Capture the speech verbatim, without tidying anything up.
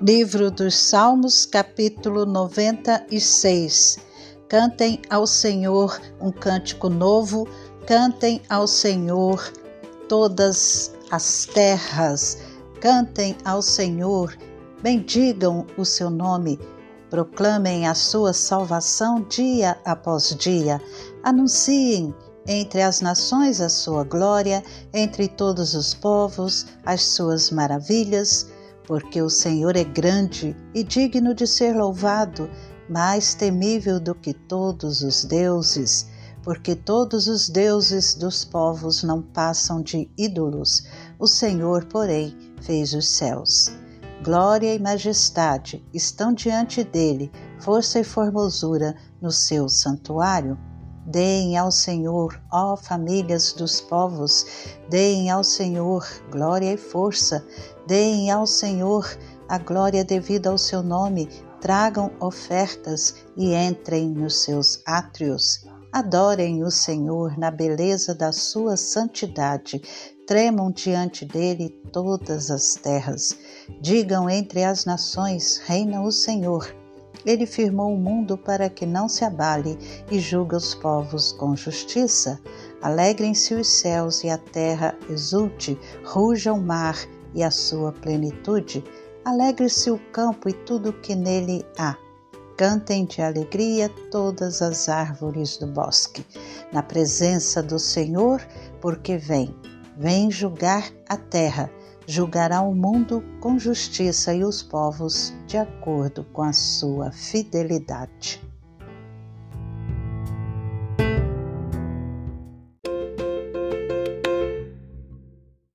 Livro dos Salmos, capítulo noventa e seis. Cantem ao Senhor um cântico novo, cantem ao Senhor todas as terras, cantem ao Senhor, bendigam o seu nome, proclamem a sua salvação dia após dia, anunciem entre as nações a sua glória, entre todos os povos as suas maravilhas, porque o Senhor é grande e digno de ser louvado, mais temível do que todos os deuses, porque todos os deuses dos povos não passam de ídolos, o Senhor, porém, fez os céus. Glória e majestade estão diante dele, força e formosura no seu santuário. Deem ao Senhor, ó famílias dos povos, deem ao Senhor glória e força, deem ao Senhor a glória devida ao seu nome, tragam ofertas e entrem nos seus átrios. Adorem o Senhor na beleza da sua santidade, tremam diante dele todas as terras. Digam entre as nações, reina o Senhor. Ele firmou o mundo para que não se abale e julga os povos com justiça. Alegrem-se os céus e a terra exulte, ruja o mar e a sua plenitude. Alegre-se o campo e tudo o que nele há. Cantem de alegria todas as árvores do bosque, na presença do Senhor, porque vem, vem julgar a terra. Julgará o mundo com justiça e os povos de acordo com a sua fidelidade.